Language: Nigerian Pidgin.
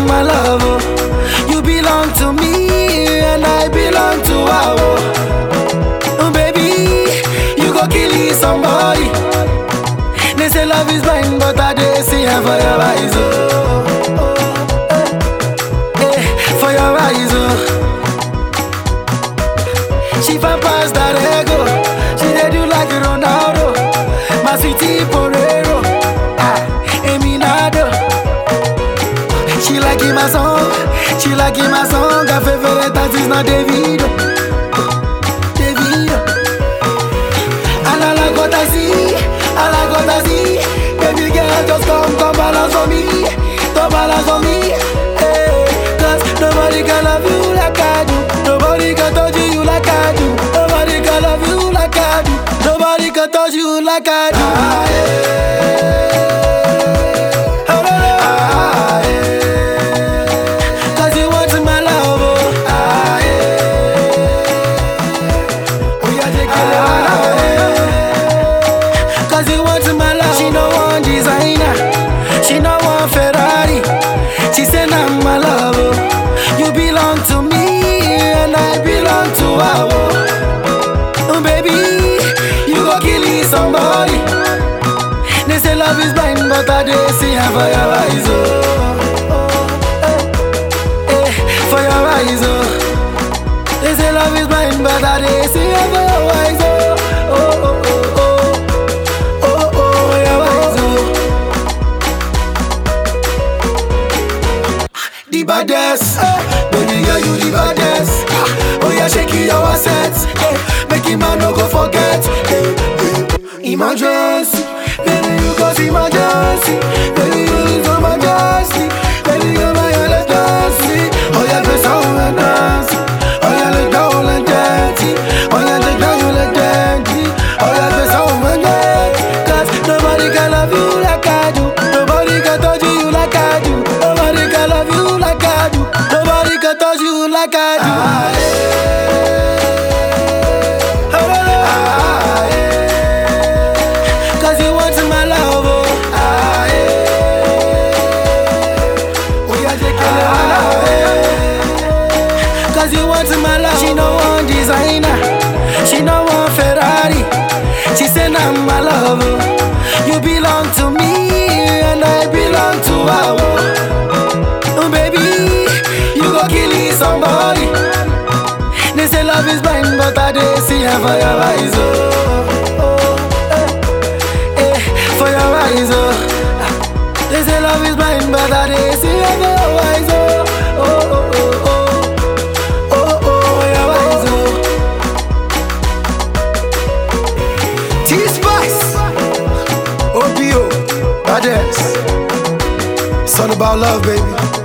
my love, oh. You belong to me and I belong to her, oh. Baby, you go kill somebody. They say love is blind, but I dey see her for your eyes, oh. For your eyes, oh. She fan pass that ego. She dey do like Ronaldo, my sweetie Porero, Eminado. She like my song, she like my song. Her favorite artist na Davido, Davido. And I like what I see, I like what I see. Baby girl, just come balance for me, come balance for me. Cause nobody can love you like I do. Nobody can touch you like I do. Nobody can love you like I do. Nobody can touch you like I do. Cause you want my love, oh. We are taking cause you want my love. She no one designer, she no one Ferrari. She said I'm my love, oh. You belong to me and I belong to her, oh. Baby, you go kill somebody. They say love is blind, but I dey see her for your eyes, oh. For your eyes, oh. They say love is blind, but I dey see her for your eyes, oh. The baddest, baby girl, you the baddest. Oh yeah, shake your assets, make him man no go forget. Emergency, baby you cause emergency. Baby you is emergency. Baby you my emergency. Oh yeah, dress on and dance. Oh yeah, look down and dirty. Oh yeah, look down you like dirty. Oh yeah, dress on and dance. Cause nobody can love you like I do. Nobody can touch you like I do. Nobody can love you like I do. Nobody can touch you like I do. Cause you want my love, oh. We are taking cause you want my love. She no one designer, she no one Ferrari. She said I'm my love, oh. You belong to me and I belong to her, oh. Baby, you go kill somebody. They say love is blind, but I dey see her for your eyes, oh. For your eyes, oh. They say love is blind, but I dey see her for your eyes, oh. Your eyes, oh. T-Spice, OPO, baddest. It's all about love, baby.